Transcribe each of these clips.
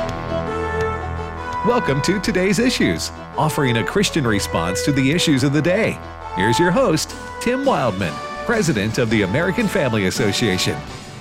Welcome to Today's Issues, offering a Christian response to the issues of the day. Here's your host, Tim Wildman, President of the American Family Association.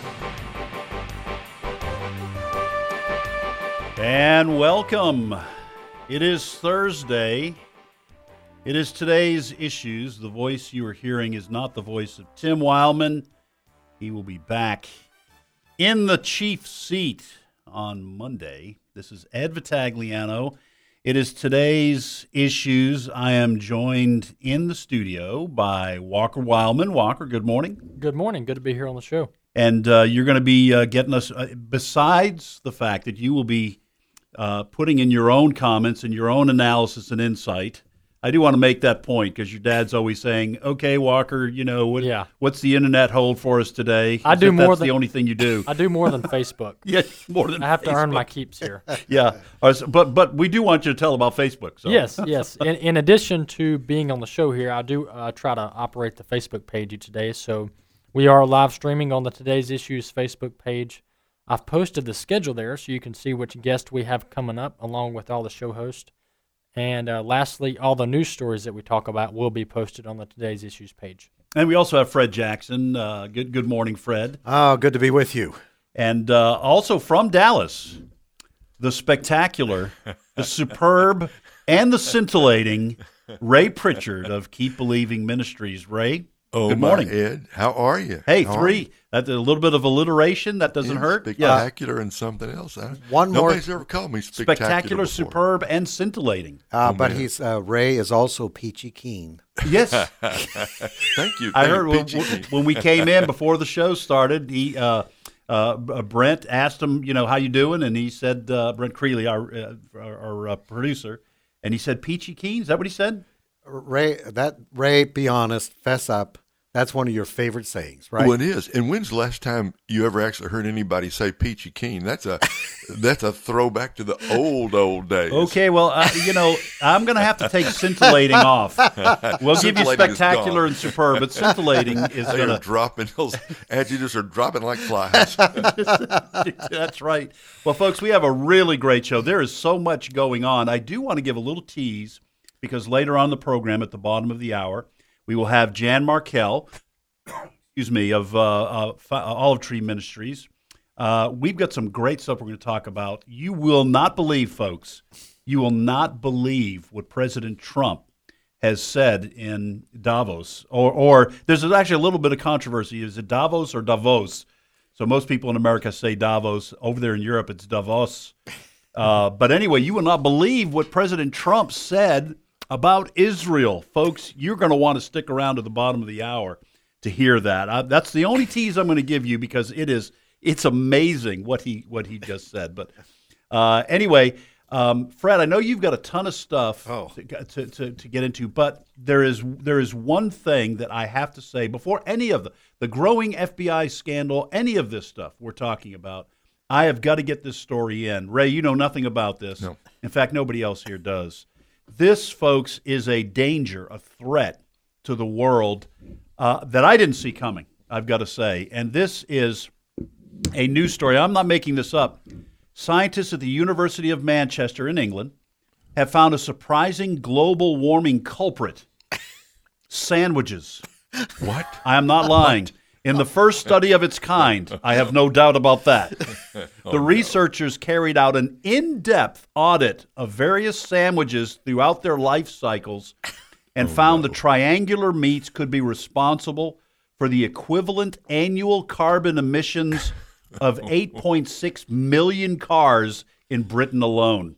And welcome. It is Thursday. It is Today's Issues. The voice you are hearing is not the voice of Tim Wildman. He will be back in the chief seat on Monday. This is Ed Vitagliano. It is Today's Issues. I am joined in the studio by Walker Wildman. Walker, good morning. Good morning. Good to be here on the show. And you're going to be getting us, besides the fact that you will be putting in your own comments and your own analysis and insight. I do want to make that point because your dad's always saying, okay, Walker, you know, what's the internet hold for us today? I do more that's than the only thing you do. I do more than Facebook. Yeah, more than I have to earn Facebook. my keeps here. Yeah, but we do want you to tell about Facebook. So. Yes. In addition to being on the show here, I do try to operate the Facebook page each day. So we are live streaming on the Today's Issues Facebook page. I've posted the schedule there so you can see which guest we have coming up along with all the show hosts. And lastly, all the news stories that we talk about will be posted on the Today's Issues page. And we also have Fred Jackson. Good morning, Fred. Oh, good to be with you. And also from Dallas, the spectacular, the superb, and the scintillating Ray Pritchard of Keep Believing Ministries. Ray, good morning. Ed. How are you? Hey, How three. That's a little bit of alliteration. That doesn't hurt. Spectacular and something else. Nobody's ever called me spectacular before. Superb, and scintillating. But he's Ray is also peachy keen. Yes. Thank you. I heard when we came in before the show started, he Brent asked him, how you doing, and he said, Brent Creeley, our producer, and he said peachy keen. Is that what he said? Ray, be honest, fess up. That's one of your favorite sayings, right? Well, it is. And when's the last time you ever actually heard anybody say peachy keen? That's a throwback to the old days. Okay, well, I'm going to have to take scintillating off. We'll give you spectacular and superb, but scintillating is going to dropping. Those adjectives are dropping like flies. That's right. Well, folks, we have a really great show. There is so much going on. I do want to give a little tease because later on in the program, at the bottom of the hour, we will have Jan Markell, of Olive Tree Ministries. We've got some great stuff we're going to talk about. You will not believe, folks, you will not believe what President Trump has said in Davos. Or there's actually a little bit of controversy. Is it Davos or Davos? So most people in America say Davos. Over there in Europe, it's Davos. But anyway, you will not believe what President Trump said about Israel. Folks, you're going to want to stick around to the bottom of the hour to hear that. That's the only tease I'm going to give you because it's amazing what he just said. But anyway, Fred, I know you've got a ton of stuff to get into, but there is one thing that I have to say before any of the growing FBI scandal, any of this stuff we're talking about, I have got to get this story in. Ray, you know nothing about this. No. In fact, nobody else here does. This, folks, is a danger, a threat to the world that I didn't see coming, I've got to say. And this is a news story. I'm not making this up. Scientists at the University of Manchester in England have found a surprising global warming culprit. Sandwiches. What? I am not lying. In the first study of its kind, I have no doubt about that. The researchers carried out an in-depth audit of various sandwiches throughout their life cycles and found the triangular meats could be responsible for the equivalent annual carbon emissions of 8.6 million cars in Britain alone.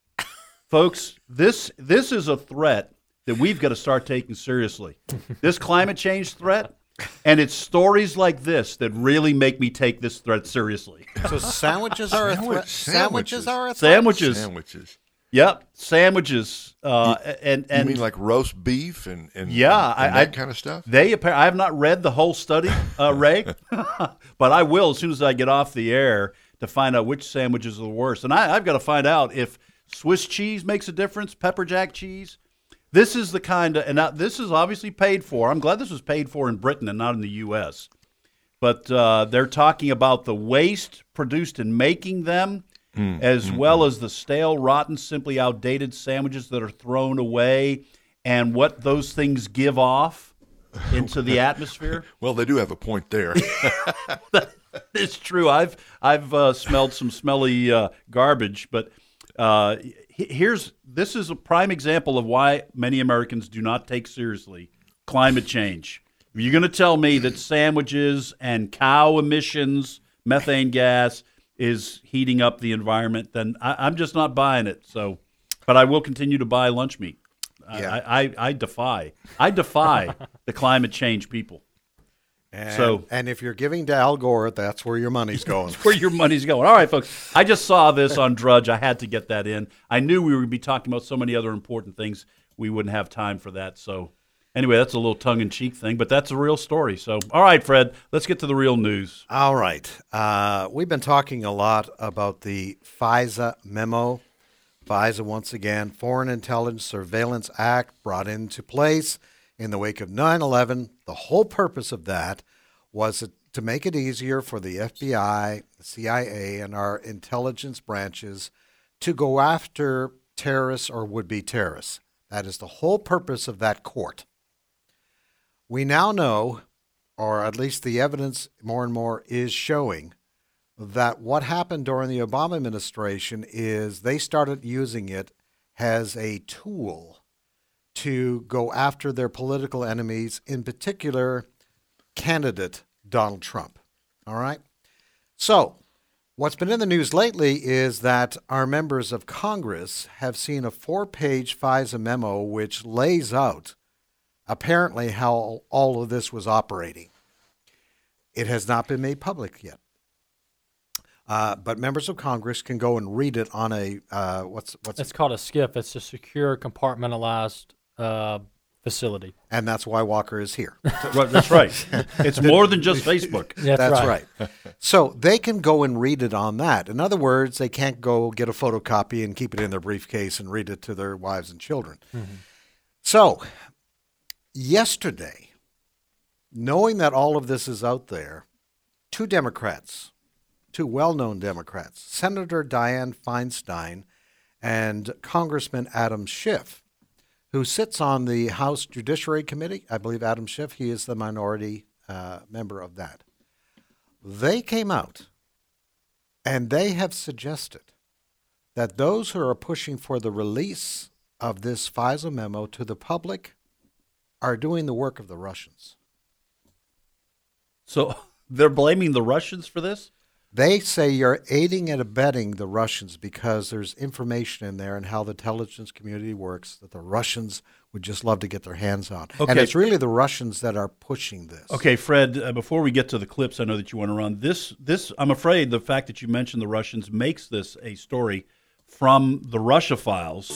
Folks, this is a threat that we've got to start taking seriously. This climate change threat. And it's stories like this that really make me take this threat seriously. So sandwiches are a threat? Sandwiches are a threat? Sandwiches. Yep, sandwiches. You mean like roast beef and yeah, that kind of stuff? I have not read the whole study, Ray, but I will as soon as I get off the air to find out which sandwiches are the worst. And I've got to find out if Swiss cheese makes a difference, pepper jack cheese. This is the kind of, and now this is obviously paid for. I'm glad this was paid for in Britain and not in the U.S. But they're talking about the waste produced in making them as well as the stale, rotten, simply outdated sandwiches that are thrown away and what those things give off into the atmosphere. Well, they do have a point there. It's true. I've smelled some smelly garbage, but this is a prime example of why many Americans do not take seriously climate change. If you're going to tell me that sandwiches and cow emissions, methane gas, is heating up the environment, then I'm just not buying it. So, but I will continue to buy lunch meat. Yeah. I defy the climate change people. And if you're giving to Al Gore, that's where your money's going. Where your money's going. All right, folks. I just saw this on Drudge. I had to get that in. I knew we would be talking about so many other important things. We wouldn't have time for that. So anyway, that's a little tongue-in-cheek thing, but that's a real story. So, all right, Fred, let's get to the real news. All right. We've been talking a lot about the FISA memo. FISA, once again, Foreign Intelligence Surveillance Act, brought into place in the wake of 9/11. The whole purpose of that was to make it easier for the FBI, the CIA, and our intelligence branches to go after terrorists or would-be terrorists. That is the whole purpose of that court. We now know, or at least the evidence more and more is showing, that what happened during the Obama administration is they started using it as a tool to go after their political enemies, in particular, candidate Donald Trump. All right? So, what's been in the news lately is that our members of Congress have seen a 4-page FISA memo which lays out apparently how all of this was operating. It has not been made public yet. But members of Congress can go and read it on a what's It's called a SCIF. It's a secure compartmentalized facility. And that's why Walker is here. That's right. It's more than just Facebook. That's right. So they can go and read it on that. In other words, they can't go get a photocopy and keep it in their briefcase and read it to their wives and children. Mm-hmm. So yesterday, knowing that all of this is out there, two well-known Democrats, Senator Dianne Feinstein and Congressman Adam Schiff, who sits on the House Judiciary Committee. I believe Adam Schiff, he is the minority member of that. They came out and they have suggested that those who are pushing for the release of this FISA memo to the public are doing the work of the Russians. So they're blaming the Russians for this? They say you're aiding and abetting the Russians because there's information in there and how the intelligence community works that the Russians would just love to get their hands on. Okay. And it's really the Russians that are pushing this. Okay, Fred, before we get to the clips I know that you want to run, this I'm afraid the fact that you mentioned the Russians makes this a story from the Russia files.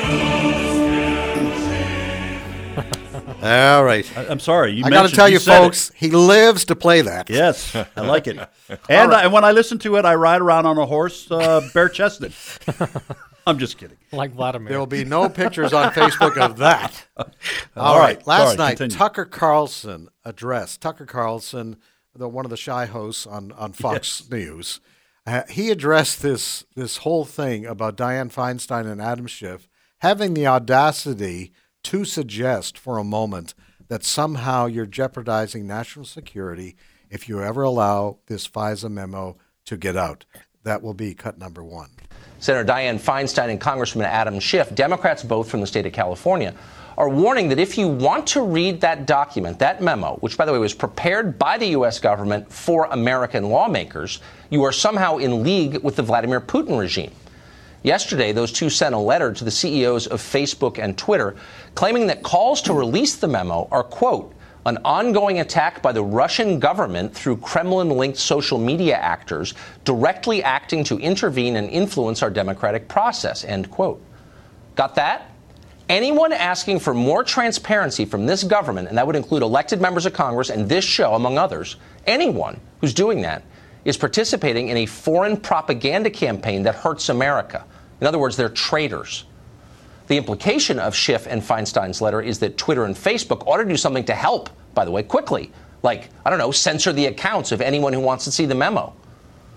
All right. I'm sorry. I got to tell you, folks, he lives to play that. Yes, I like it. And when I listen to it, I ride around on a horse bare-chested. I'm just kidding. Like Vladimir. There will be no pictures on Facebook of that. All right. Last night, continue. Tucker Carlson, one of the shy hosts on Fox News, he addressed this whole thing about Dianne Feinstein and Adam Schiff having the audacity to suggest for a moment that somehow you're jeopardizing national security if you ever allow this FISA memo to get out. That will be cut number 1. Senator Dianne Feinstein and Congressman Adam Schiff, Democrats both from the state of California, are warning that if you want to read that document, that memo, which, by the way, was prepared by the U.S. government for American lawmakers, you are somehow in league with the Vladimir Putin regime. Yesterday, those two sent a letter to the CEOs of Facebook and Twitter claiming that calls to release the memo are, quote, an ongoing attack by the Russian government through Kremlin-linked social media actors directly acting to intervene and influence our democratic process, end quote. Got that? Anyone asking for more transparency from this government, and that would include elected members of Congress and this show, among others, anyone who's doing that is participating in a foreign propaganda campaign that hurts America. In other words, they're traitors. The implication of Schiff and Feinstein's letter is that Twitter and Facebook ought to do something to help, by the way, quickly. Like, I don't know, censor the accounts of anyone who wants to see the memo.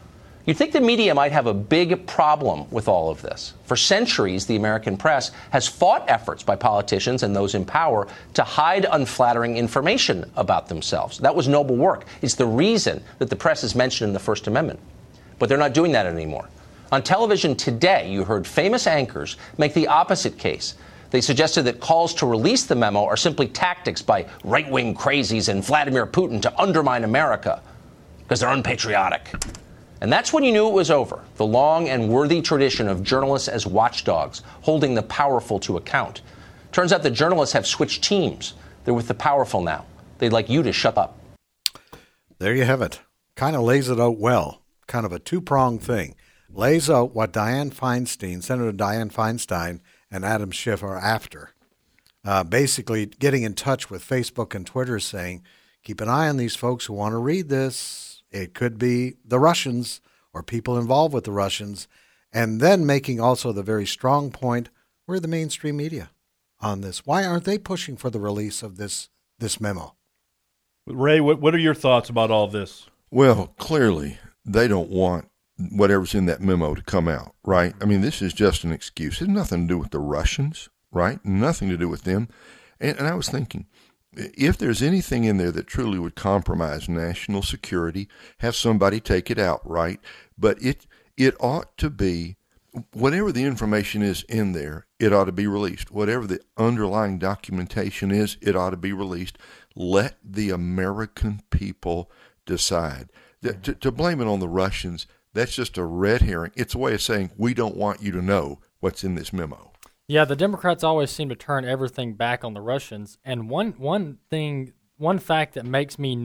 You'd think the media might have a big problem with all of this. For centuries, the American press has fought efforts by politicians and those in power to hide unflattering information about themselves. That was noble work. It's the reason that the press is mentioned in the First Amendment. But they're not doing that anymore. On television today, you heard famous anchors make the opposite case. They suggested that calls to release the memo are simply tactics by right-wing crazies and Vladimir Putin to undermine America because they're unpatriotic. And that's when you knew it was over, the long and worthy tradition of journalists as watchdogs, holding the powerful to account. Turns out that journalists have switched teams. They're with the powerful now. They'd like you to shut up. There you have it. Kind of lays it out well. Kind of a two-pronged thing. Lays out what Senator Dianne Feinstein, and Adam Schiff are after. Basically getting in touch with Facebook and Twitter saying, keep an eye on these folks who want to read this. It could be the Russians or people involved with the Russians. And then making also the very strong point, we're the mainstream media on this. Why aren't they pushing for the release of this memo? Ray, what are your thoughts about all this? Well, clearly they don't want whatever's in that memo to come out, right? I mean, this is just an excuse. It has nothing to do with the Russians, right? Nothing to do with them. And I was thinking, if there's anything in there that truly would compromise national security, have somebody take it out, right? But it ought to be, whatever the information is in there, it ought to be released. Whatever the underlying documentation is, it ought to be released. Let the American people decide. To blame it on the Russians, that's just a red herring. It's a way of saying we don't want you to know what's in this memo. Yeah, the Democrats always seem to turn everything back on the Russians. And one fact that makes me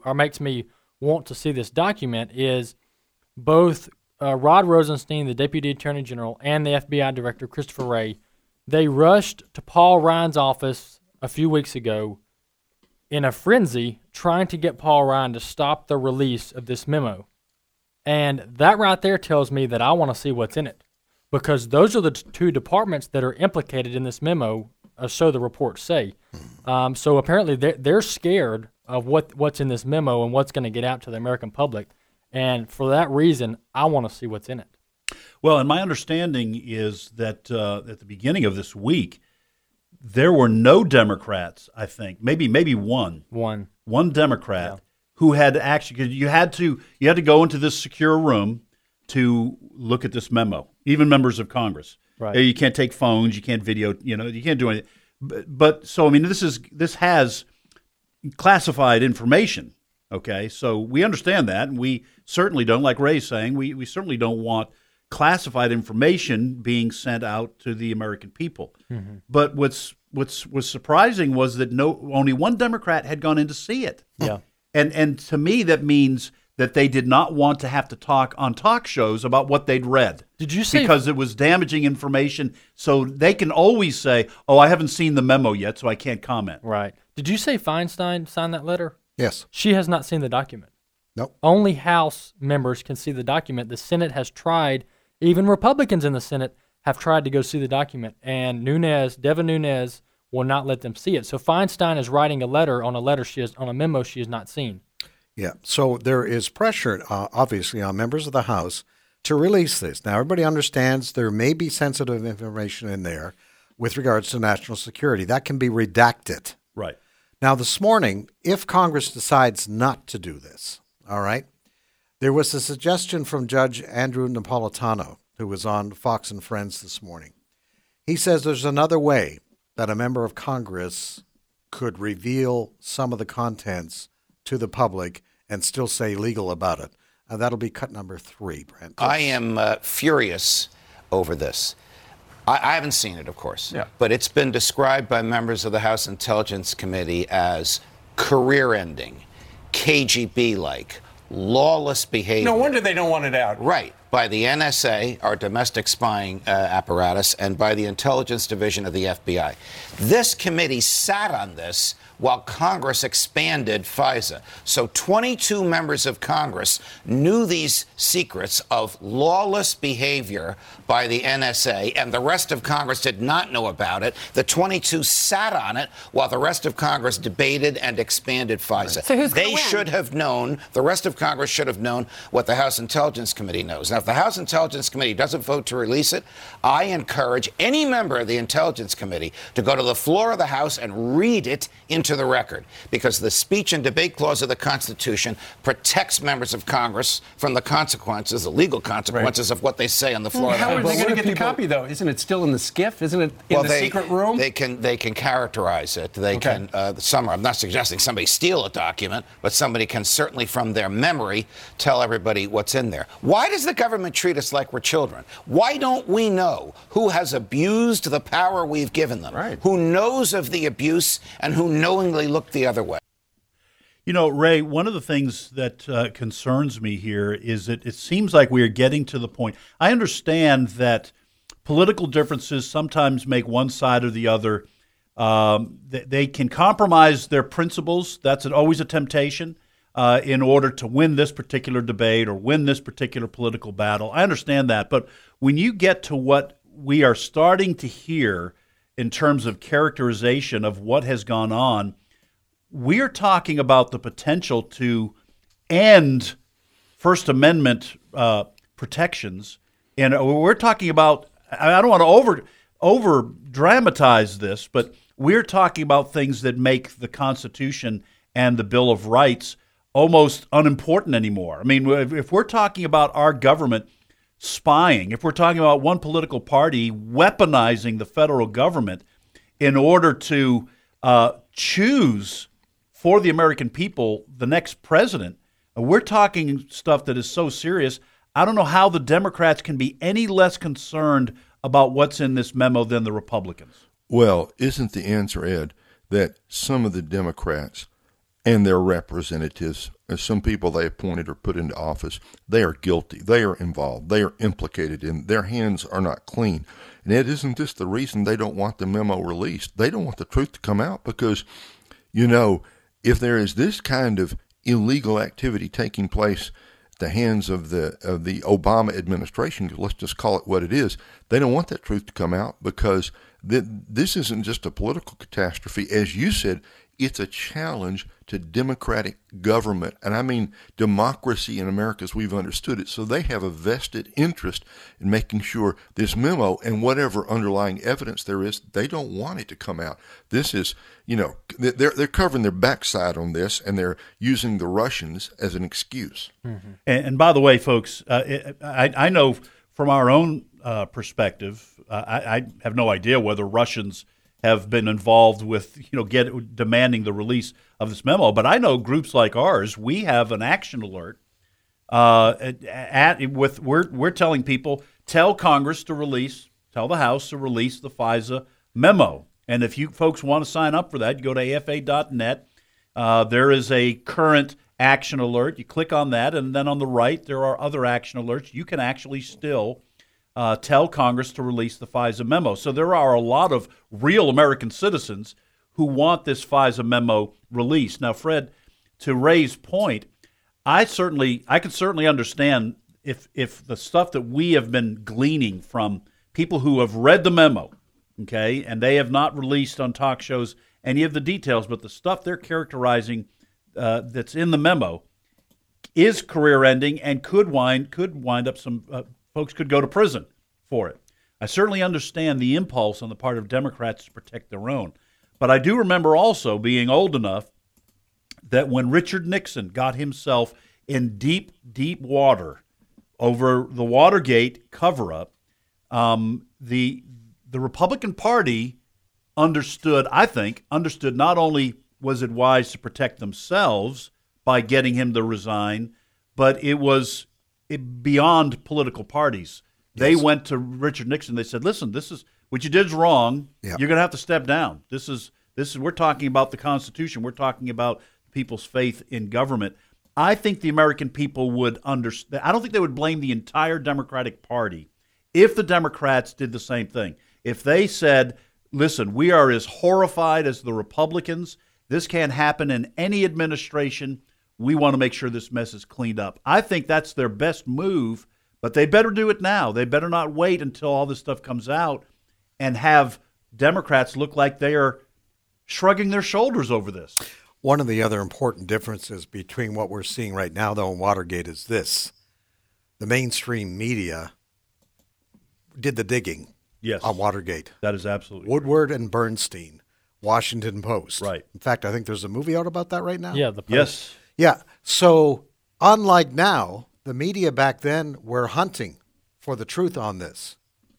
want to see this document is both Rod Rosenstein, the Deputy Attorney General, and the FBI Director, Christopher Wray, they rushed to Paul Ryan's office a few weeks ago in a frenzy trying to get Paul Ryan to stop the release of this memo. And that right there tells me that I want to see what's in it. Because those are the two departments that are implicated in this memo, so the reports say. So apparently they're scared of what's in this memo and what's going to get out to the American public. And for that reason, I want to see what's in it. Well, and my understanding is that at the beginning of this week, there were no Democrats, I think, maybe one Democrat who had actually, because you had to go into this secure room to look at this memo, even members of Congress. Right. You can't take phones, you can't video, you can't do anything. But so, I mean, this has classified information, okay? So we understand that, and we certainly don't, like Ray's saying, we certainly don't want classified information being sent out to the American people. Mm-hmm. But what's surprising was that only one Democrat had gone in to see it. Yeah. And to me, that means that they did not want to have to talk on talk shows about what they'd read. Did you say? Because it was damaging information, so they can always say, oh, I haven't seen the memo yet, so I can't comment. Right. Did you say Feinstein signed that letter? Yes. She has not seen the document. Nope. Only House members can see the document. The Senate has tried, even Republicans in the Senate have tried to go see the document, and Devin Nunes will not let them see it. So Feinstein is writing a memo she has not seen. Yeah, so there is pressure, obviously, on members of the House to release this. Now, everybody understands there may be sensitive information in there with regards to national security. That can be redacted. Right. Now, this morning, if Congress decides not to do this, all right, there was a suggestion from Judge Andrew Napolitano, who was on Fox and Friends this morning. He says there's another way that a member of Congress could reveal some of the contents to the public and still say legal about it. That'll be cut number 3, Brent. I am furious over this. I haven't seen it, of course, but it's been described by members of the House Intelligence Committee as career-ending, KGB-like, lawless behavior. No wonder they don't want it out. Right. by the NSA, our domestic spying apparatus, and by the Intelligence Division of the FBI. This committee sat on this while Congress expanded FISA. So 22 members of Congress knew these secrets of lawless behavior by the NSA, and the rest of Congress did not know about it. The 22 sat on it while the rest of Congress debated and expanded FISA. So who's they should have known, the rest of Congress should have known what the House Intelligence Committee knows. Now, if the House Intelligence Committee doesn't vote to release it, I encourage any member of the Intelligence Committee to go to the floor of the House and read it into the record, because the speech and debate clause of the Constitution protects members of Congress from the consequences, the legal consequences of what they say on the floor of the House. How are they going to get the copy, though? Isn't it still in the SCIF? Isn't it in the secret room? They can characterize it. They can. I'm not suggesting somebody steal a document, but somebody can certainly, from their memory, tell everybody what's in there. Why does the government treat us like we're children? Why don't we know who has abused the power we've given them? Right. Who knows of the abuse and who knowingly looked the other way? You know, Ray, one of the things that concerns me here is that it seems like we are getting to the point. I understand that political differences sometimes make one side or the other. They can compromise their principles. That's always a temptation in order to win this particular debate or win this particular political battle. I understand that. But when you get to what we are starting to hear in terms of characterization of what has gone on, we are talking about the potential to end First Amendment protections. And we're talking about, I don't want to over dramatize this, but we're talking about things that make the Constitution and the Bill of Rights almost unimportant anymore. I mean, if we're talking about our government spying, if we're talking about one political party weaponizing the federal government in order to choose for the American people the next president, we're talking stuff that is so serious. I don't know how the Democrats can be any less concerned about what's in this memo than the Republicans. Well, isn't the answer, Ed, that some of the Democrats and their representatives, some people they appointed or put into office, they are guilty. They are involved. They are implicated, and their hands are not clean. And Ed, isn't this the reason they don't want the memo released? They don't want the truth to come out because, you know, if there is this kind of illegal activity taking place at the hands of the Obama administration, let's just call it what it is, they don't want that truth to come out because this isn't just a political catastrophe. As you said, it's a challenge to democratic government, and I mean democracy in America as we've understood it. So they have a vested interest in making sure this memo and whatever underlying evidence there is, they don't want it to come out. This is, you know, they're covering their backside on this, and they're using the Russians as an excuse. Mm-hmm. And by the way, folks, I know from our own perspective, I have no idea whether Russians have been involved with, demanding the release of this memo. But I know groups like ours, we have an action alert. We're telling people, tell Congress to release, tell the House to release the FISA memo. And if you folks want to sign up for that, you go to afa.net. There is a current action alert. You click on that, and then on the right, there are other action alerts. You can actually still tell Congress to release the FISA memo. So there are a lot of real American citizens who want this FISA memo released. Now, Fred, to Ray's point, I can certainly understand if the stuff that we have been gleaning from people who have read the memo, okay, and they have not released on talk shows any of the details, but the stuff they're characterizing that's in the memo is career-ending and could wind up some folks could go to prison for it. I certainly understand the impulse on the part of Democrats to protect their own. But I do remember also being old enough that when Richard Nixon got himself in deep, deep water over the Watergate cover-up, the Republican Party understood not only was it wise to protect themselves by getting him to resign, but it was beyond political parties. They went to Richard Nixon. They said, "Listen, this is what you did is wrong. Yep. You're going to have to step down. This is. We're talking about the Constitution. We're talking about people's faith in government." I think the American people would understand. I don't think they would blame the entire Democratic Party if the Democrats did the same thing. If they said, listen, we are as horrified as the Republicans. This can't happen in any administration. We want to make sure this mess is cleaned up. I think that's their best move, but they better do it now. They better not wait until all this stuff comes out and have Democrats look like they are shrugging their shoulders over this. One of the other important differences between what we're seeing right now, though, in Watergate is this. The mainstream media did the digging on Watergate. That is absolutely Woodward and Bernstein, Washington Post. Right. In fact, I think there's a movie out about that right now. Yeah, the Post. Yes. Yeah. So unlike now, the media back then were hunting for the truth on this.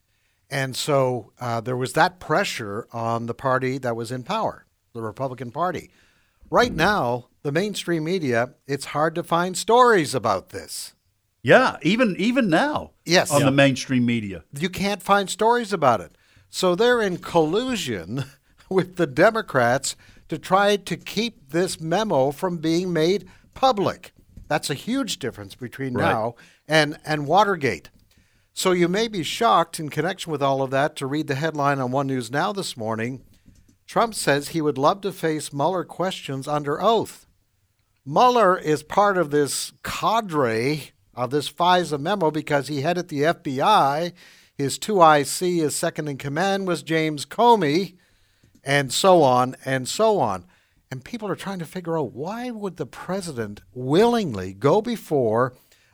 And so there was that pressure on the party that was in power, the Republican Party. Right now, the mainstream media, it's hard to find stories about this. Yeah, even now. Yes. On the mainstream media. You can't find stories about it. So they're in collusion with the Democrats to try to keep this memo from being made public. That's a huge difference between now and Watergate. So you may be shocked in connection with all of that to read the headline on One News Now this morning. Trump says he would love to face Mueller questions under oath. Mueller is part of this cadre of this FISA memo because he headed the FBI. His 2IC, his second in command, was James Comey, and so on and so on. And people are trying to figure out, why would the president willingly go before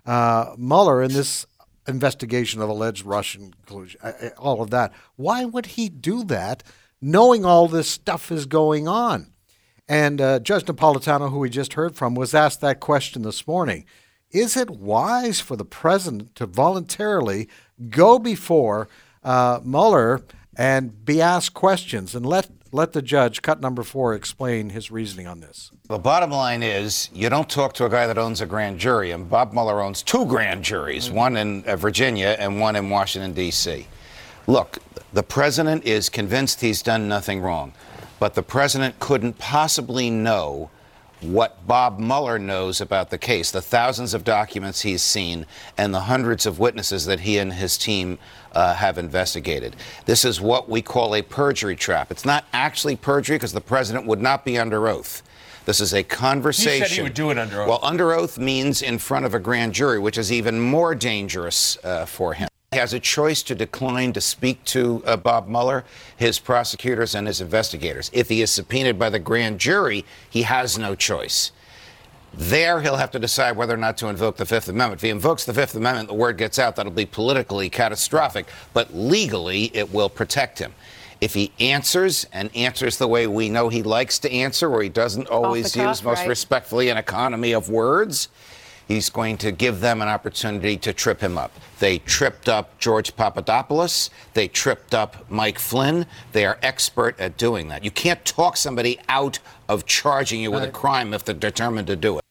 Mueller in this investigation of alleged Russian collusion, all of that? Why would he do that, knowing all this stuff is going on? And Judge Napolitano, who we just heard from, was asked that question this morning. Is it wise for the president to voluntarily go before Mueller and be asked questions, and let the judge, cut number 4, explain his reasoning on this? The bottom line is, you don't talk to a guy that owns a grand jury, and Bob Mueller owns 2 grand juries, one in Virginia and one in Washington, D.C. Look, the president is convinced he's done nothing wrong, but the president couldn't possibly know what Bob Mueller knows about the case, the thousands of documents he's seen and the hundreds of witnesses that he and his team have investigated. This is what we call a perjury trap. It's not actually perjury because the president would not be under oath. This is a conversation. He said he would do it under oath. Well, under oath means in front of a grand jury, which is even more dangerous for him. He has a choice to decline to speak to Bob Mueller, his prosecutors, and his investigators. If he is subpoenaed by the grand jury, he has no choice. There, he'll have to decide whether or not to invoke the Fifth Amendment. If he invokes the Fifth Amendment, the word gets out, that'll be politically catastrophic, but legally, it will protect him. If he answers, and answers the way we know he likes to answer, or he doesn't always use most respectfully an economy of words, he's going to give them an opportunity to trip him up. They tripped up George Papadopoulos. They tripped up Mike Flynn. They are expert at doing that. You can't talk somebody out of charging you with a crime if they're determined to do it.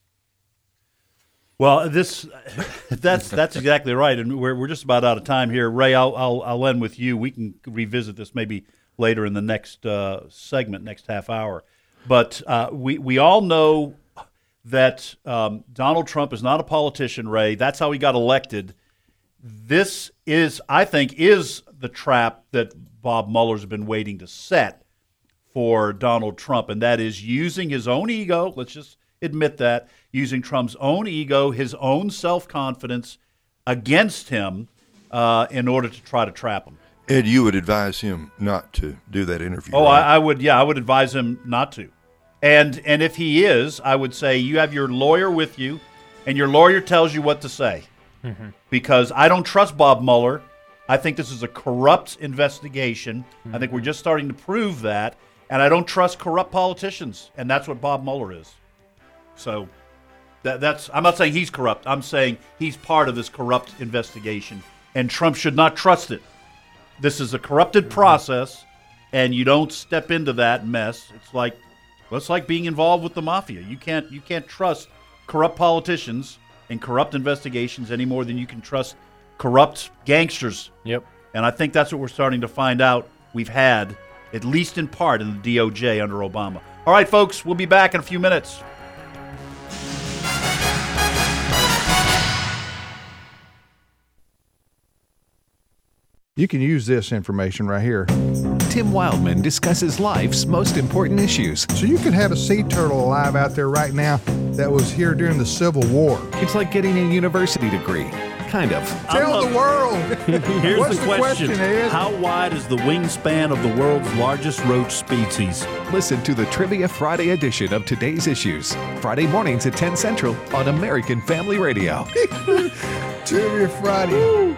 Well, that's exactly right, and we're just about out of time here. Ray, I'll end with you. We can revisit this maybe later in the next segment, next half hour. But we all know that Donald Trump is not a politician, Ray. That's how he got elected. This is, I think, the trap that Bob Mueller's been waiting to set for Donald Trump, and that is using his own ego. Let's just admit that, using Trump's own ego, his own self-confidence against him in order to try to trap him. Ed, you would advise him not to do that interview. Oh, right? I would. Yeah, I would advise him not to. And if he is, I would say you have your lawyer with you, and your lawyer tells you what to say. Mm-hmm. Because I don't trust Bob Mueller. I think this is a corrupt investigation. Mm-hmm. I think we're just starting to prove that. And I don't trust corrupt politicians. And that's what Bob Mueller is. So that's I'm not saying he's corrupt. I'm saying he's part of this corrupt investigation. And Trump should not trust it. This is a corrupted process, and you don't step into that mess. It's like being involved with the mafia. You can't trust corrupt politicians and corrupt investigations any more than you can trust corrupt gangsters. Yep. And I think that's what we're starting to find out we've had, at least in part, in the DOJ under Obama. All right, folks, we'll be back in a few minutes. You can use this information right here. Tim Wildman discusses life's most important issues. So you could have a sea turtle alive out there right now that was here during the Civil War. It's like getting a university degree. Kind of. Tell the world. Here's What's the question, Ed? How wide is the wingspan of the world's largest roach species? Listen to the Trivia Friday edition of Today's Issues. Friday mornings at 10 Central on American Family Radio. Trivia Friday.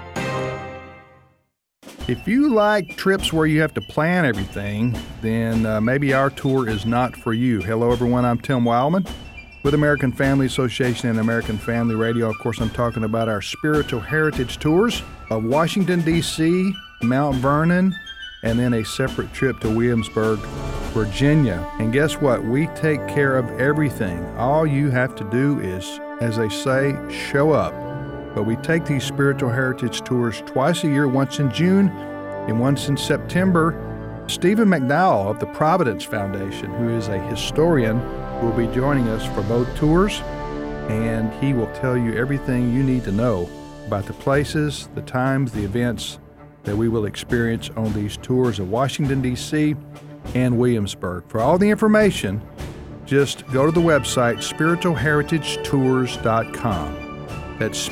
If you like trips where you have to plan everything, then maybe our tour is not for you. Hello, everyone. I'm Tim Wildman with American Family Association and American Family Radio. Of course, I'm talking about our spiritual heritage tours of Washington, D.C., Mount Vernon, and then a separate trip to Williamsburg, Virginia. And guess what? We take care of everything. All you have to do is, as they say, show up. But we take these spiritual heritage tours twice a year, once in June and once in September. Stephen McDowell of the Providence Foundation, who is a historian, will be joining us for both tours, and he will tell you everything you need to know about the places, the times, the events that we will experience on these tours of Washington, D.C. and Williamsburg. For all the information, just go to the website spiritualheritagetours.com. That's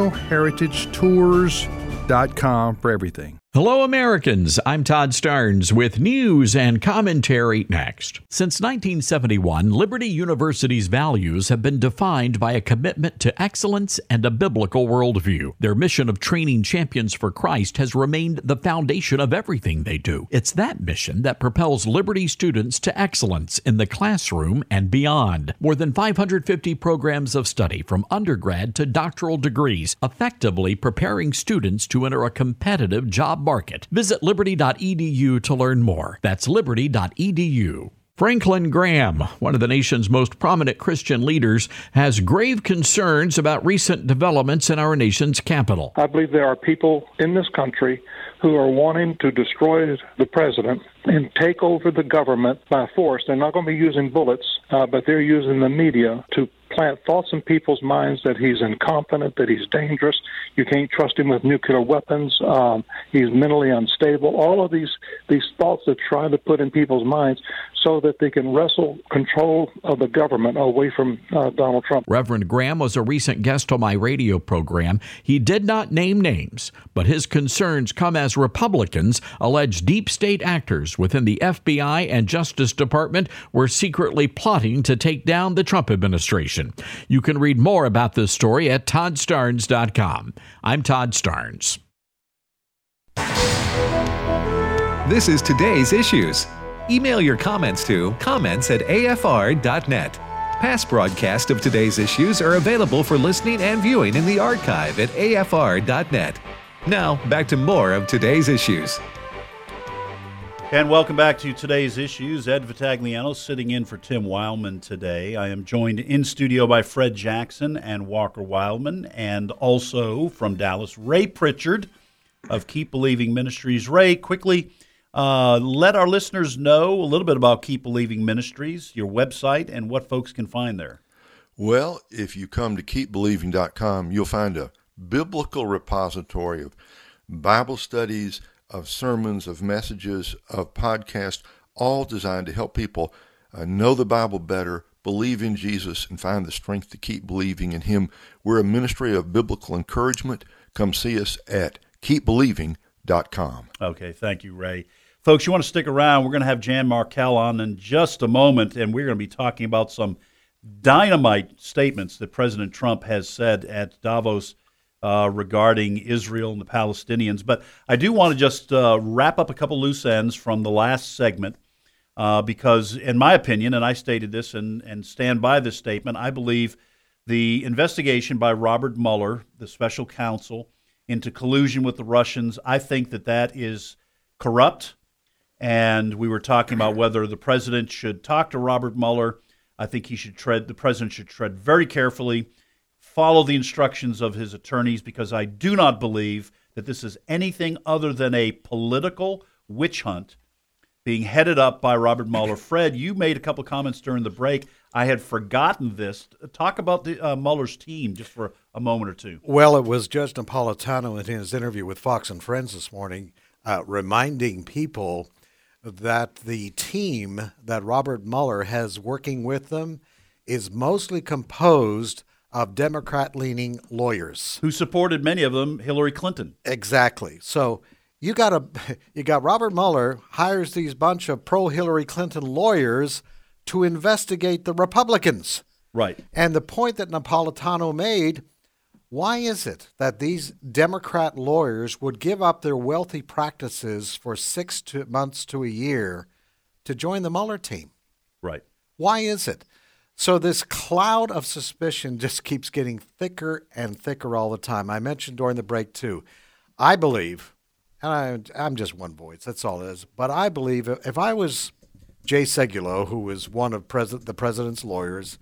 spiritualheritagetours.com for everything. Hello, Americans. I'm Todd Starnes with news and commentary next. Since 1971, Liberty University's values have been defined by a commitment to excellence and a biblical worldview. Their mission of training champions for Christ has remained the foundation of everything they do. It's that mission that propels Liberty students to excellence in the classroom and beyond. More than 550 programs of study from undergrad to doctoral degrees, effectively preparing students to enter a competitive job market. Visit liberty.edu to learn more. That's liberty.edu. Franklin Graham, one of the nation's most prominent Christian leaders, has grave concerns about recent developments in our nation's capital. I believe there are people in this country who are wanting to destroy the president and take over the government by force. They're not going to be using bullets, but they're using the media to plant thoughts in people's minds that he's incompetent, that he's dangerous. You can't trust him with nuclear weapons. He's mentally unstable. All of these thoughts they're trying to put in people's minds so that they can wrestle control of the government away from Donald Trump. Reverend Graham was a recent guest on my radio program. He did not name names, but his concerns come as Republicans allege deep state actors within the FBI and Justice Department were secretly plotting to take down the Trump administration. You can read more about this story at toddstarnes.com. I'm Todd Starnes. This is Today's Issues. Email your comments to comments@afr.net. Past broadcasts of Today's Issues are available for listening and viewing in the archive at afr.net. Now, back to more of Today's Issues. And welcome back to Today's Issues. Ed Vitagliano sitting in for Tim Wildman today. I am joined in studio by Fred Jackson and Walker Wildman, and also from Dallas, Ray Pritchard of Keep Believing Ministries. Ray, quickly let our listeners know a little bit about Keep Believing Ministries, your website, and what folks can find there. Well, if you come to keepbelieving.com, you'll find a biblical repository of Bible studies, of sermons, of messages, of podcasts, all designed to help people know the Bible better, believe in Jesus, and find the strength to keep believing in Him. We're a ministry of biblical encouragement. Come see us at keepbelieving.com. Okay, thank you, Ray. Folks, you want to stick around. We're going to have Jan Markell on in just a moment, and we're going to be talking about some dynamite statements that President Trump has said at Davos regarding Israel and the Palestinians. But I do want to just wrap up a couple loose ends from the last segment because, in my opinion, and I stated this and stand by this statement, I believe the investigation by Robert Mueller, the special counsel, into collusion with the Russians, I think that is corrupt. And we were talking about whether the president should talk to Robert Mueller. I think the president should tread very carefully, follow the instructions of his attorneys, because I do not believe that this is anything other than a political witch hunt being headed up by Robert Mueller. Fred, you made a couple comments during the break. I had forgotten this. Talk about the Mueller's team just for a moment or two. Well, it was Judge Napolitano in his interview with Fox and Friends this morning reminding people that the team that Robert Mueller has working with them is mostly composed of Democrat-leaning lawyers. Who supported, many of them, Hillary Clinton. Exactly. So you got Robert Mueller hires these bunch of pro-Hillary Clinton lawyers to investigate the Republicans. Right. And the point that Napolitano made, why is it that these Democrat lawyers would give up their wealthy practices for 6 months to a year to join the Mueller team? Right. Why is it? So this cloud of suspicion just keeps getting thicker and thicker all the time. I mentioned during the break, too, I believe, and I'm just one voice, that's all it is, but I believe if I was Jay Segulo, who is one of the president's lawyers,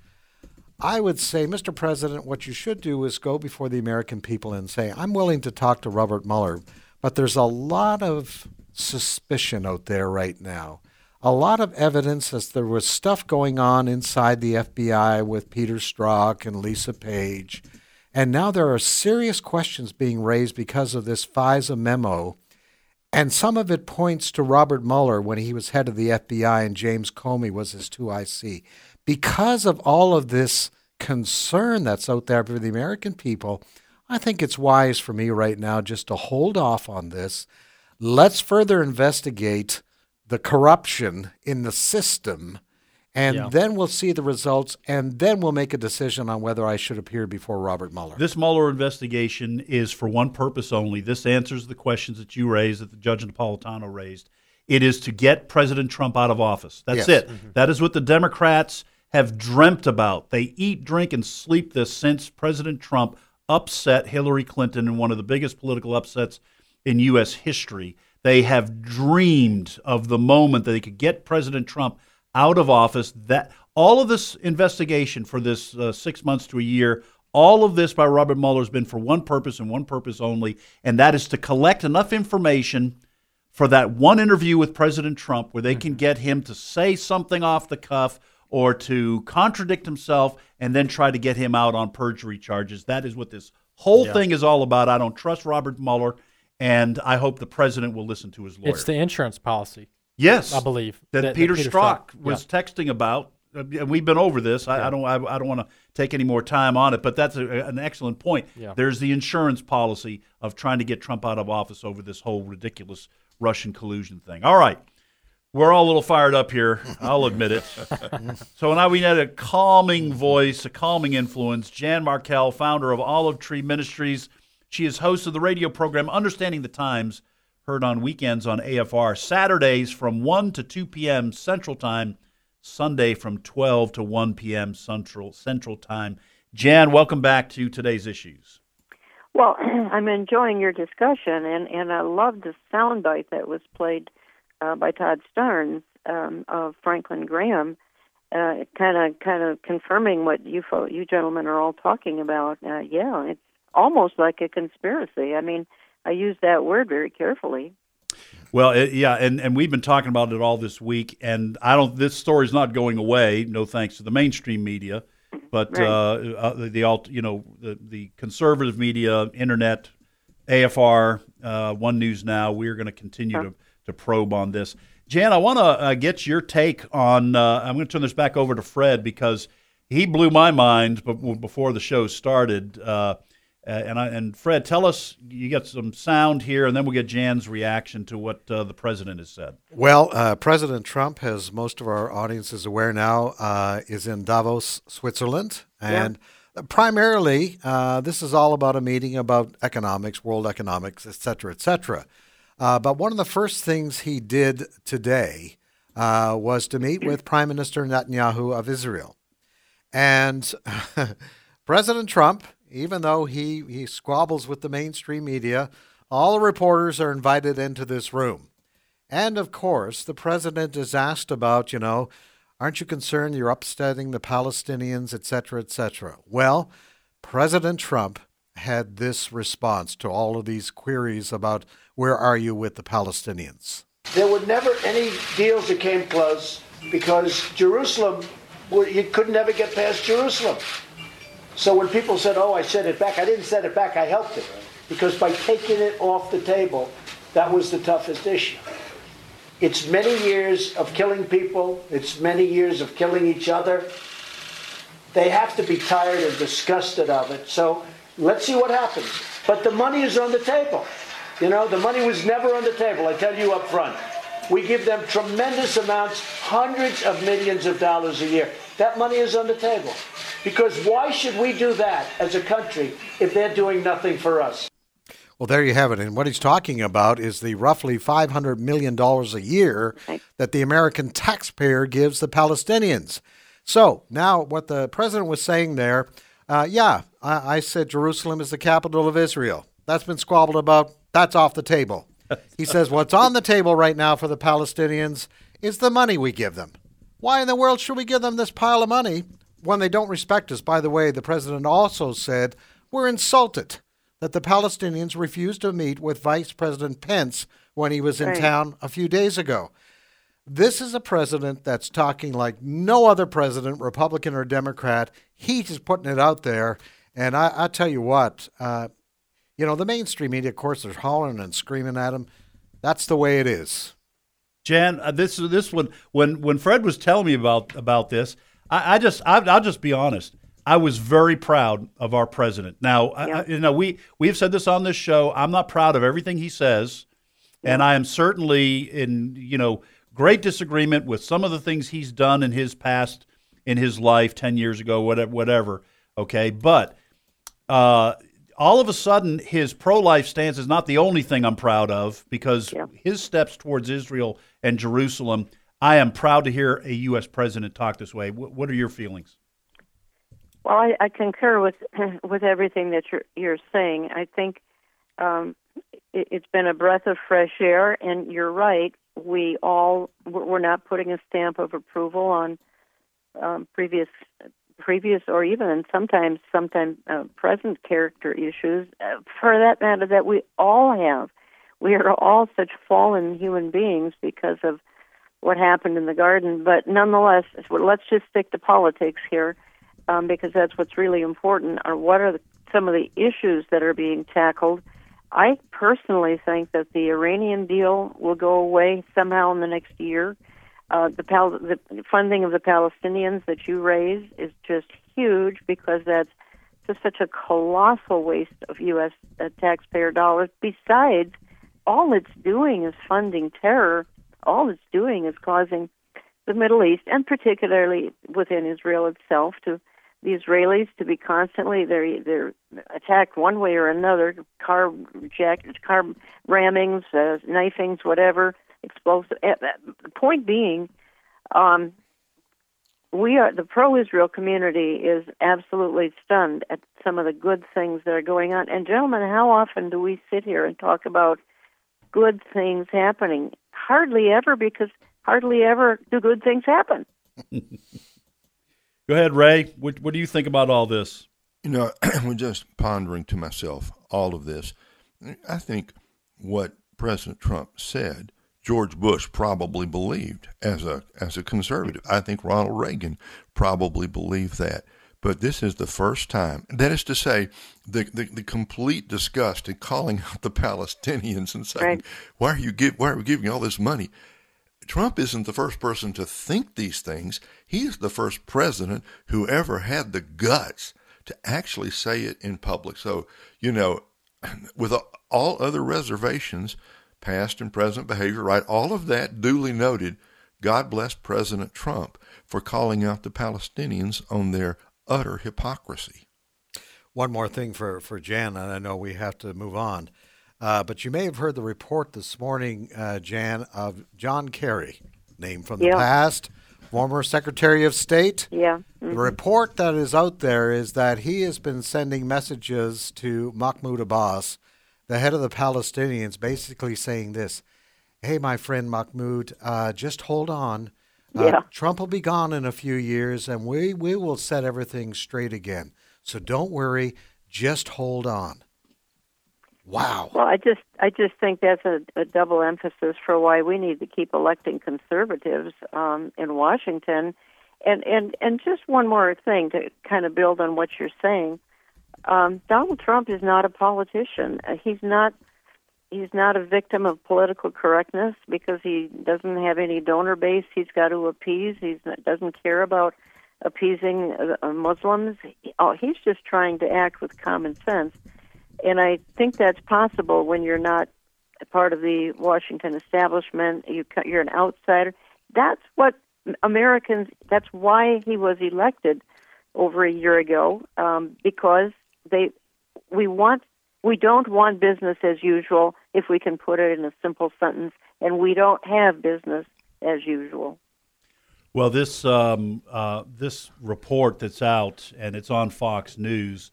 I would say, Mr. President, what you should do is go before the American people and say, I'm willing to talk to Robert Mueller, but there's a lot of suspicion out there right now. A lot of evidence as there was stuff going on inside the FBI with Peter Strzok and Lisa Page. And now there are serious questions being raised because of this FISA memo. And some of it points to Robert Mueller when he was head of the FBI and James Comey was his 2IC. Because of all of this concern that's out there for the American people, I think it's wise for me right now just to hold off on this. Let's further investigate the corruption in the system, and then we'll see the results, and then we'll make a decision on whether I should appear before Robert Mueller. This Mueller investigation is for one purpose only. This answers the questions that you raised, that the Judge Napolitano raised. It is to get President Trump out of office. That's it. Mm-hmm. That is what the Democrats have dreamt about. They eat, drink, and sleep this since President Trump upset Hillary Clinton in one of the biggest political upsets in U.S. history. They have dreamed of the moment that they could get President Trump out of office. That all of this investigation for this 6 months to a year, all of this by Robert Mueller has been for one purpose and one purpose only, and that is to collect enough information for that one interview with President Trump where they can get him to say something off the cuff or to contradict himself and then try to get him out on perjury charges. That is what this whole thing is all about. I don't trust Robert Mueller. And I hope the president will listen to his lawyer. It's the insurance policy. Yes, I believe that Peter Strzok was texting about. And we've been over this. I don't want to take any more time on it, but that's an excellent point. Yeah. There's the insurance policy of trying to get Trump out of office over this whole ridiculous Russian collusion thing. All right, we're all a little fired up here. I'll admit it. So now we need a calming voice, a calming influence. Jan Markell, founder of Olive Tree Ministries. She is host of the radio program Understanding the Times, heard on weekends on AFR, Saturdays from 1 to 2 p.m. Central Time, Sunday from 12 to 1 p.m. Central Time. Jan, welcome back to Today's Issues. Well, I'm enjoying your discussion, and I love the soundbite that was played by Todd Starnes of Franklin Graham, kind of confirming what you gentlemen are all talking about. It's almost like a conspiracy. I mean, I use that word very carefully. Well, and we've been talking about it all this week, and this story's not going away. No thanks to the mainstream media, but right. the conservative media, internet, AFR, One News Now. We're going to continue to probe on this. Jan, I want to get your take on. I'm going to turn this back over to Fred because he blew my mind before the show started. And Fred, tell us, you got some sound here, and then we'll get Jan's reaction to what the president has said. Well, President Trump, as most of our audience is aware now, is in Davos, Switzerland. And primarily, this is all about a meeting about economics, world economics, et cetera, et cetera. But one of the first things he did today was to meet with Prime Minister Netanyahu of Israel. And President Trump, even though he squabbles with the mainstream media, all the reporters are invited into this room. And, of course, the president is asked about, aren't you concerned you're upsetting the Palestinians, et cetera, et cetera? Well, President Trump had this response to all of these queries about where are you with the Palestinians. There were never any deals that came close because Jerusalem, you could never get past Jerusalem. So when people said, oh, I set it back, I didn't set it back, I helped it. Because by taking it off the table, that was the toughest issue. It's many years of killing people. It's many years of killing each other. They have to be tired and disgusted of it. So let's see what happens. But the money is on the table. You know, the money was never on the table, I tell you up front. We give them tremendous amounts, hundreds of millions of dollars a year. That money is on the table. Because why should we do that as a country if they're doing nothing for us? Well, there you have it. And what he's talking about is the roughly $500 million a year that the American taxpayer gives the Palestinians. So now what the president was saying there, I said Jerusalem is the capital of Israel. That's been squabbled about. That's off the table. He says what's on the table right now for the Palestinians is the money we give them. Why in the world should we give them this pile of money when they don't respect us? By the way, the president also said we're insulted that the Palestinians refused to meet with Vice President Pence when he was in town a few days ago. This is a president that's talking like no other president, Republican or Democrat. He's just putting it out there. And I tell you what, the mainstream media, of course, they're hollering and screaming at him. That's the way it is. Jan, this one, when Fred was telling me about this, I'll just be honest. I was very proud of our president. Now, we've said this on this show. I'm not proud of everything he says, and I am certainly in great disagreement with some of the things he's done in his past, in his life 10 years ago, whatever. Okay, but all of a sudden, his pro-life stance is not the only thing I'm proud of, because his steps towards Israel and Jerusalem, I am proud to hear a U.S. president talk this way. What are your feelings? Well, I concur with everything that you're saying. I think it's been a breath of fresh air, and you're right. We're not putting a stamp of approval on previous or even sometimes present character issues, for that matter, that we all have. We are all such fallen human beings because of what happened in the garden. But nonetheless, let's just stick to politics here. Because that's what's really important, or what are some of the issues that are being tackled. I personally think that the Iranian deal will go away somehow in the next year. The funding of the Palestinians that you raise is just huge, because that's just such a colossal waste of U.S. taxpayer dollars. Besides, all it's doing is funding terror. All it's doing is causing the Middle East, and particularly within Israel itself, the Israelis to be constantly they're attacked one way or another, car rammings, knifings, whatever, explosive. The point being, the pro-Israel community is absolutely stunned at some of the good things that are going on. And gentlemen, how often do we sit here and talk about good things happening? Hardly ever, because hardly ever do good things happen. Go ahead, Ray. What do you think about all this? We're just pondering to myself all of this. I think what President Trump said, George Bush probably believed as a conservative. I think Ronald Reagan probably believed that. But this is the first time. That is to say, the complete disgust in calling out the Palestinians and saying, why are we giving all this money? Trump isn't the first person to think these things. He's the first president who ever had the guts to actually say it in public. So, with all other reservations, past and present behavior, right, all of that duly noted, God bless President Trump for calling out the Palestinians on their utter hypocrisy. One more thing for Jan, and I know we have to move on. But you may have heard the report this morning, Jan, of John Kerry, name from the past, former Secretary of State. Yeah. The report that is out there is that he has been sending messages to Mahmoud Abbas, the head of the Palestinians, basically saying this: hey, my friend Mahmoud, just hold on. Trump will be gone in a few years, and we will set everything straight again. So don't worry, just hold on. Wow. Well, I just think that's a double emphasis for why we need to keep electing conservatives in Washington. And just one more thing to kind of build on what you're saying. Donald Trump is not a politician. He's not a victim of political correctness because he doesn't have any donor base he's got to appease. He doesn't care about appeasing Muslims. He's just trying to act with common sense. And I think that's possible when you're not a part of the Washington establishment. You're an outsider. That's what Americans, that's why he was elected over a year ago, because we don't want business as usual, if we can put it in a simple sentence, and we don't have business as usual. Well, this report that's out, and it's on Fox News,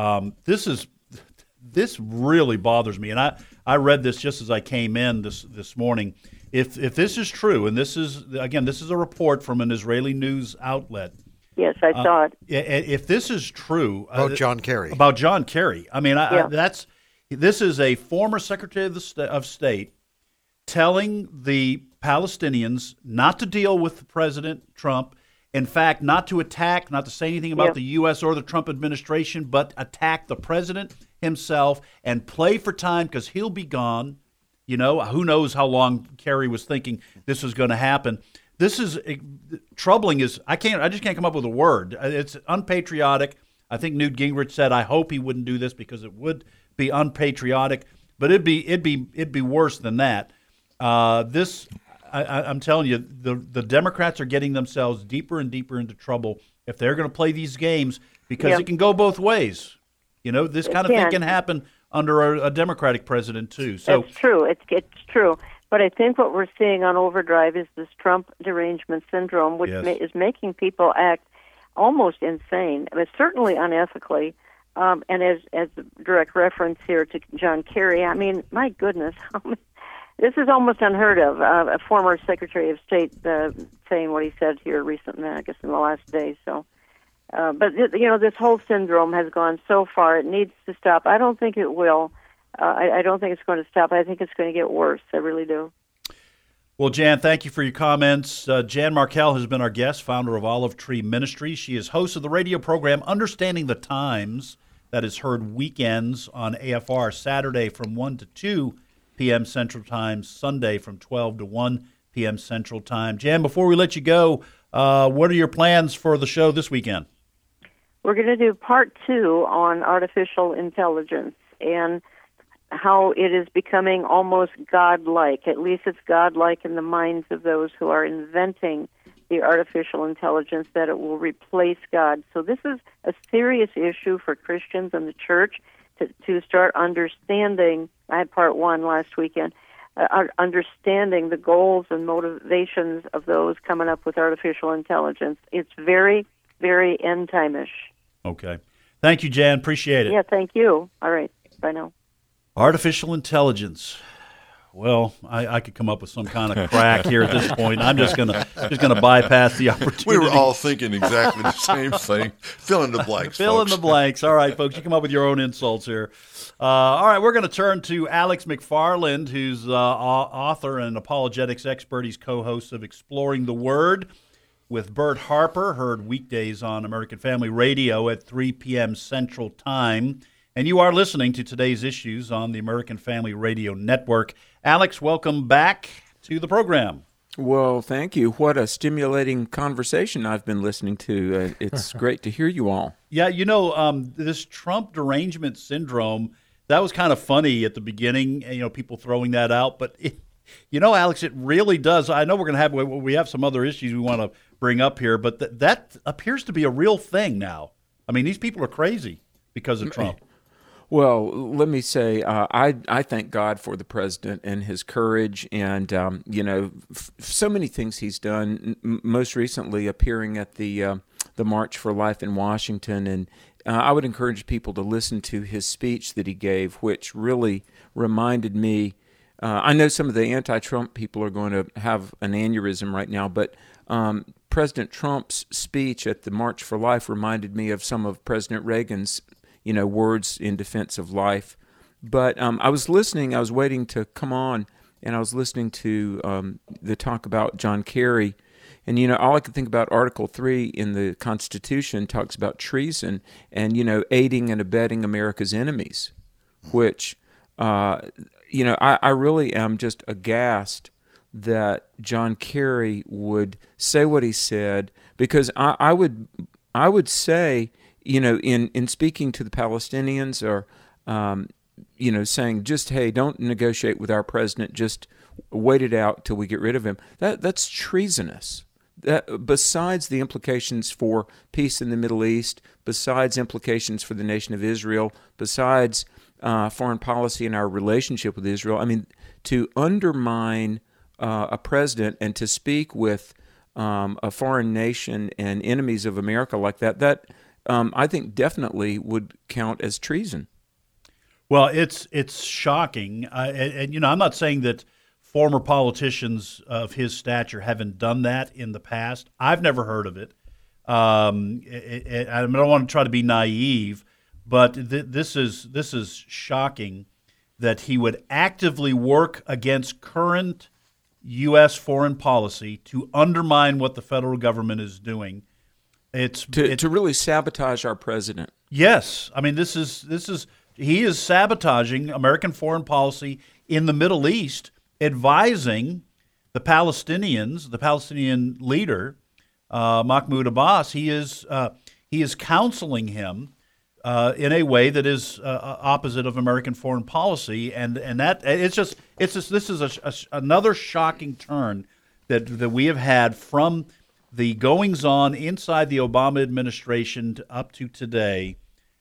this really bothers me, and I read this just as I came in this morning. If this is true, and this is a report from an Israeli news outlet. Yes, I saw it. If this is true about John Kerry, I mean, this is a former Secretary of State telling the Palestinians not to deal with President Trump. In fact, not to attack, not to say anything about the U.S. or the Trump administration, but attack the president himself and play for time because he'll be gone. You know, who knows how long Kerry was thinking this was going to happen. This is troubling. I just can't come up with a word. It's unpatriotic. I think Newt Gingrich said, "I hope he wouldn't do this because it would be unpatriotic." But it'd be worse than that. I'm telling you, the Democrats are getting themselves deeper and deeper into trouble if they're going to play these games because it can go both ways. You know, this kind of thing can happen under a Democratic president too. So it's true. It's true. But I think what we're seeing on overdrive is this Trump derangement syndrome, which is making people act almost insane. I mean, certainly unethically. And as a direct reference here to John Kerry, I mean, my goodness, this is almost unheard of. A former Secretary of State saying what he said here recently, I guess in the last day. So, but this whole syndrome has gone so far. It needs to stop. I don't think it will. I don't think it's going to stop. I think it's going to get worse. I really do. Well, Jan, thank you for your comments. Jan Markell has been our guest, founder of Olive Tree Ministries. She is host of the radio program Understanding the Times, that is heard weekends on AFR, Saturday from 1 to 2 p.m. Central Time, Sunday from 12 to 1 p.m. Central Time. Jan, before we let you go, what are your plans for the show this weekend? We're going to do part 2 on artificial intelligence and how it is becoming almost godlike. At least it's godlike in the minds of those who are inventing the artificial intelligence, that it will replace God. So this is a serious issue for Christians and the church to start understanding. I had part 1 last weekend, understanding the goals and motivations of those coming up with artificial intelligence. It's very, very end-time-ish. Okay. Thank you, Jan. Appreciate it. Yeah, thank you. All right. Bye now. Artificial intelligence. Well, I could come up with some kind of crack here at this point. I'm just gonna bypass the opportunity. We were all thinking exactly the same thing. Fill in the blanks. Fill in the blanks. All right, folks. You come up with your own insults here. All right, we're going to turn to Alex McFarland, who's author and apologetics expert. He's co-host of Exploring the Word with Bert Harper, heard weekdays on American Family Radio at 3 p.m. Central Time. And you are listening to Today's Issues on the American Family Radio Network. Alex, welcome back to the program. Well, thank you. What a stimulating conversation I've been listening to. It's great to hear you all. Yeah, this Trump derangement syndrome, that was kind of funny at the beginning, people throwing that out. But, Alex, it really does. I know we have some other issues we want to bring up here, but that appears to be a real thing now. I mean, these people are crazy because of Trump. Well, let me say, I thank God for the president and his courage and, so many things he's done, most recently appearing at the March for Life in Washington. And I would encourage people to listen to his speech that he gave, which really reminded me. I know some of the anti-Trump people are going to have an aneurysm right now, but President Trump's speech at the March for Life reminded me of some of President Reagan's words in defense of life. But I was waiting to come on, and I was listening to the talk about John Kerry. And, all I can think about Article 3 in the Constitution talks about treason and, aiding and abetting America's enemies, which, I really am just aghast that John Kerry would say what he said, because I would say, in speaking to the Palestinians or, saying just, hey, don't negotiate with our president, just wait it out till we get rid of him. That's treasonous. That, besides the implications for peace in the Middle East, besides implications for the nation of Israel, besides foreign policy and our relationship with Israel, I mean, to undermine a president and to speak with a foreign nation and enemies of America like that I think definitely would count as treason. Well, it's shocking, and I'm not saying that former politicians of his stature haven't done that in the past. I've never heard of it. I don't want to try to be naive, but this is shocking that he would actively work against current U.S. foreign policy to undermine what the federal government is doing. It's to really sabotage our president. Yes, I mean he is sabotaging American foreign policy in the Middle East, advising the Palestinians, the Palestinian leader Mahmoud Abbas. He is counseling him in a way that is opposite of American foreign policy, and that this is another shocking turn that we have had from the goings on inside the Obama administration up to today.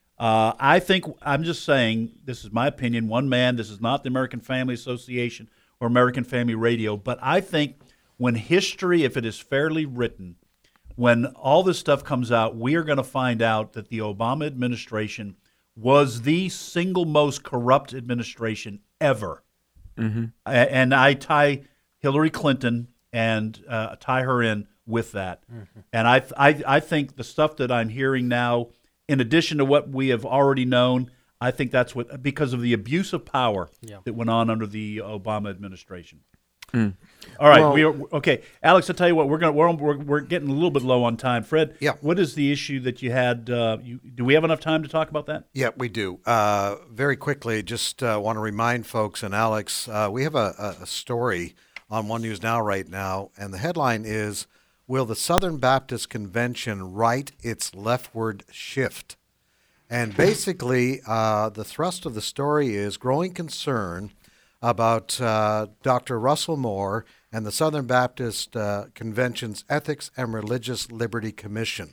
I think, I'm just saying, this is my opinion, one man, this is not the American Family Association or American Family Radio, but I think when history, if it is fairly written, when all this stuff comes out, we are going to find out that the Obama administration was the single most corrupt administration ever. Mm-hmm. And I tie Hillary Clinton and tie her in with that. Mm-hmm. And I think the stuff that I'm hearing now, in addition to what we have already known, I think that's because of the abuse of power that went on under the Obama administration. Mm. All right, okay, Alex. I'll tell you what, we're getting a little bit low on time. Fred, what is the issue that you had? Do we have enough time to talk about that? Yeah, we do. Very quickly, just want to remind folks and Alex, we have a story on One News Now right now, and the headline is, "Will the Southern Baptist Convention right its leftward shift?" And basically, the thrust of the story is growing concern about Dr. Russell Moore and the Southern Baptist Convention's Ethics and Religious Liberty Commission.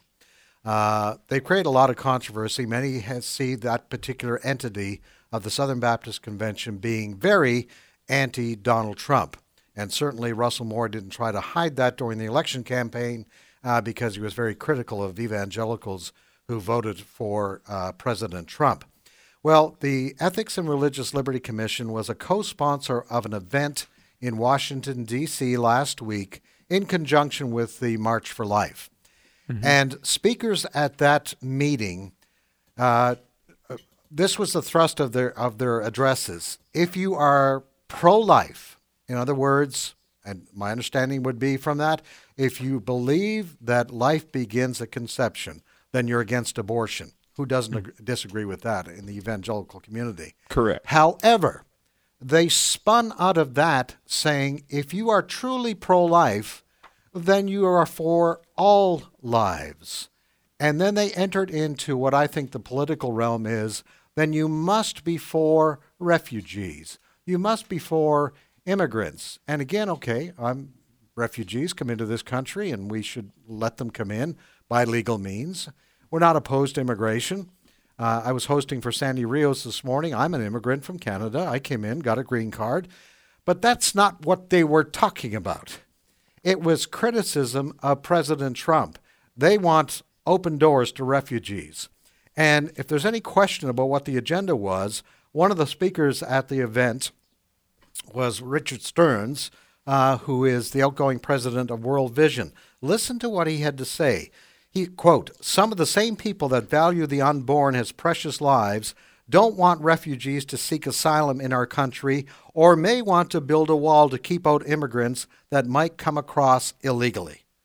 They create a lot of controversy. Many see that particular entity of the Southern Baptist Convention being very anti-Donald Trump. And certainly Russell Moore didn't try to hide that during the election campaign because he was very critical of evangelicals who voted for President Trump. Well, the Ethics and Religious Liberty Commission was a co-sponsor of an event in Washington, D.C. last week in conjunction with the March for Life. Mm-hmm. And speakers at that meeting, this was the thrust of their addresses. If you are pro-life, in other words, and my understanding would be from that, if you believe that life begins at conception, then you're against abortion. Who doesn't disagree with that in the evangelical community? Correct. However, they spun out of that saying, if you are truly pro-life, then you are for all lives. And then they entered into what I think the political realm is, then you must be for refugees. You must be for immigrants. And again, okay, refugees come into this country and we should let them come in by legal means. We're not opposed to immigration. I was hosting for Sandy Rios this morning. I'm an immigrant from Canada. I came in, got a green card. But that's not what they were talking about. It was criticism of President Trump. They want open doors to refugees. And if there's any question about what the agenda was, one of the speakers at the event was Richard Stearns, who is the outgoing president of World Vision. Listen to what he had to say. He, quote, "Some of the same people that value the unborn as precious lives don't want refugees to seek asylum in our country or may want to build a wall to keep out immigrants that might come across illegally."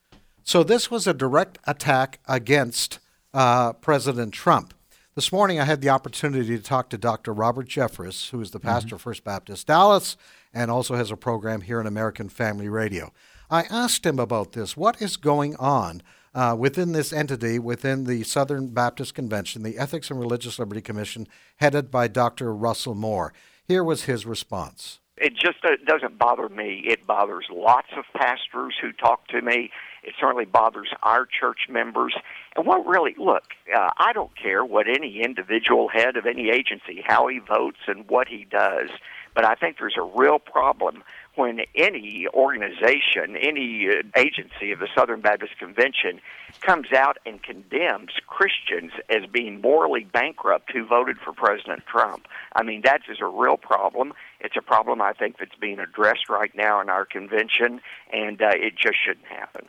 So this was a direct attack against President Trump. This morning I had the opportunity to talk to Dr. Robert Jeffress, who is the pastor of First Baptist Dallas and also has a program here on American Family Radio. I asked him about this. What is going on within this entity, within the Southern Baptist Convention, the Ethics and Religious Liberty Commission, headed by Dr. Russell Moore? Here was his response. It just doesn't bother me. It bothers lots of pastors who talk to me. It certainly bothers our church members. And what really, look, I don't care what any individual head of any agency, how he votes and what he does, but I think there's a real problem when any organization, any agency of the Southern Baptist Convention comes out and condemns Christians as being morally bankrupt who voted for President Trump. I mean, that is a real problem. It's a problem, I think, that's being addressed right now in our convention, and it just shouldn't happen.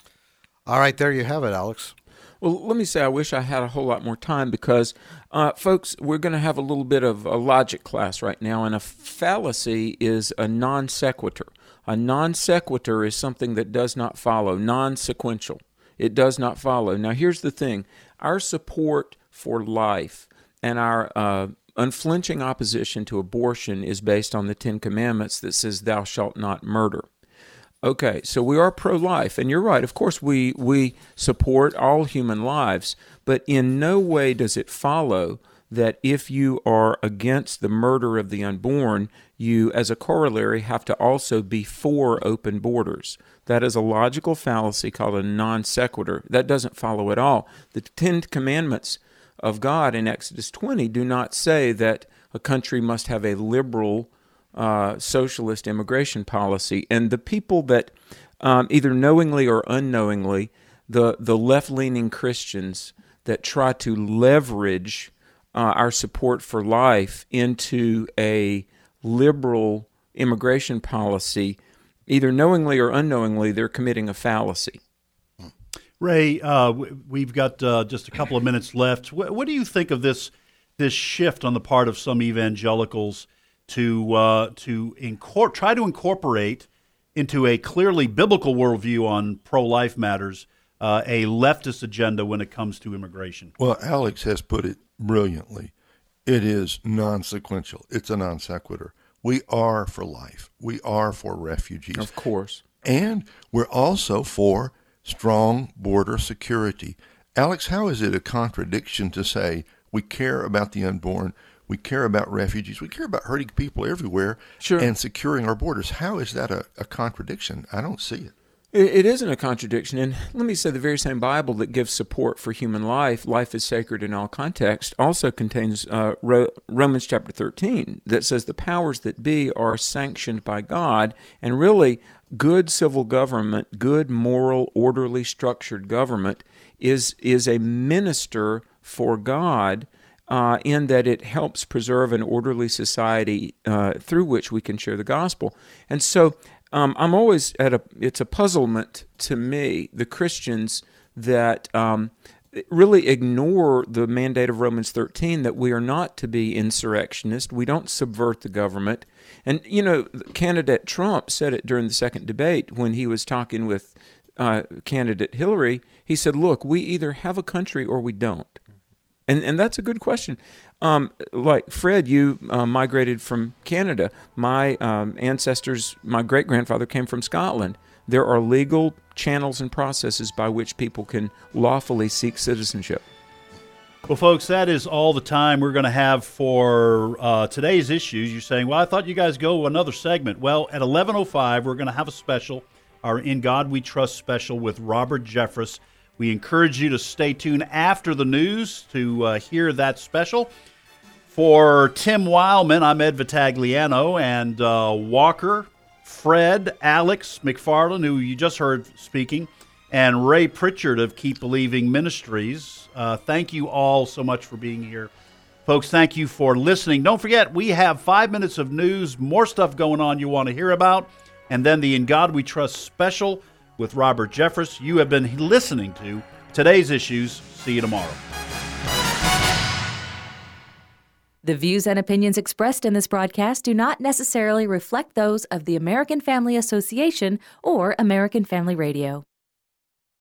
All right, there you have it, Alex. Well, let me say I wish I had a whole lot more time because, folks, we're going to have a little bit of a logic class right now, and a fallacy is a non sequitur. A non sequitur is something that does not follow, non-sequential. It does not follow. Now, here's the thing. Our support for life and our unflinching opposition to abortion is based on the Ten Commandments that says, thou shalt not murder. Okay, so we are pro-life, and you're right. Of course, we support all human lives, but in no way does it follow that if you are against the murder of the unborn, you, as a corollary, have to also be for open borders. That is a logical fallacy called a non sequitur. That doesn't follow at all. The Ten Commandments of God in Exodus 20 do not say that a country must have a liberal socialist immigration policy. And the people that either knowingly or unknowingly, the left-leaning Christians that try to leverage our support for life into a liberal immigration policy, either knowingly or unknowingly, they're committing a fallacy. Ray, we've got just a couple of minutes left. What do you think of this shift on the part of some evangelicals to try to incorporate into a clearly biblical worldview on pro-life matters a leftist agenda when it comes to immigration? Well, Alex has put it brilliantly. It is non-sequential. It's a non sequitur. We are for life. We are for refugees. Of course. And we're also for strong border security. Alex, how is it a contradiction to say we care about the unborn, we care about refugees, we care about hurting people everywhere, sure, and securing our borders? How is that a contradiction? I don't see it. It isn't a contradiction. And let me say the very same Bible that gives support for human life, life is sacred in all context, also contains Romans chapter 13 that says the powers that be are sanctioned by God, and really good civil government, good moral, orderly, structured government is a minister for God in that it helps preserve an orderly society through which we can share the gospel. And so I'm always it's a puzzlement to me, the Christians that really ignore the mandate of Romans 13 that we are not to be insurrectionists. We don't subvert the government. And, you know, candidate Trump said it during the second debate when he was talking with candidate Hillary. He said, look, we either have a country or we don't. And that's a good question. Like Fred, you migrated from Canada. My ancestors, my great-grandfather came from Scotland. There are legal channels and processes by which people can lawfully seek citizenship. Well, folks, that is all the time we're going to have for today's issues. You're saying, well, I thought you guys go another segment. Well, at 11:05, we're going to have a special, our In God We Trust special with Robert Jeffress. We encourage you to stay tuned after the news to hear that special. For Tim Wildman, I'm Ed Vitagliano, and Walker, Fred, Alex McFarland, who you just heard speaking, and Ray Pritchard of Keep Believing Ministries. Thank you all so much for being here. Folks, thank you for listening. Don't forget, we have 5 minutes of news, more stuff going on you want to hear about, and then the In God We Trust special with Robert Jeffress. You have been listening to Today's Issues. See you tomorrow. The views and opinions expressed in this broadcast do not necessarily reflect those of the American Family Association or American Family Radio.